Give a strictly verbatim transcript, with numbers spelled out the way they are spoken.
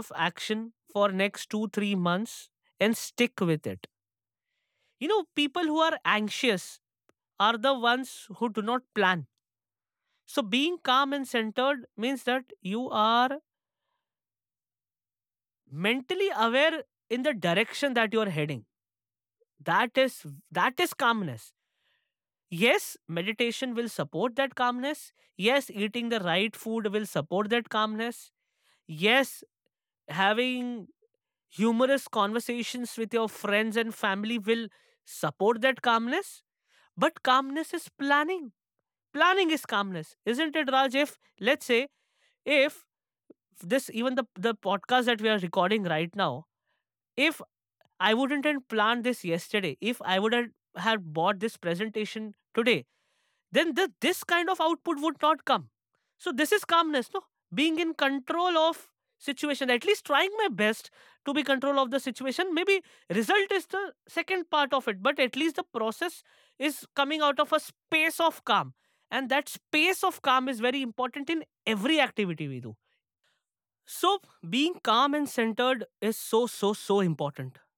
of action for next two three months and stick with it. You know, people who are anxious are the ones who do not plan. So being calm and centered means that you are mentally aware in the direction that you are heading. That is that is calmness. Yes, meditation will support that calmness. Yes, eating the right food will support that calmness. Yes, having humorous conversations with your friends and family will support that calmness. But calmness is planning. Planning is calmness, isn't it, Raj? If let's say if this even the the podcast that we are recording right now, if I wouldn't have planned this yesterday, if I would have had bought this presentation today, then the, this kind of output would not come. So this is calmness, no? Being in control of situation, at least trying my best to be control of the situation. Maybe result is the second part of it, but at least the process is coming out of a space of calm. And that space of calm is very important in every activity we do. So being calm and centered is so, so, so important.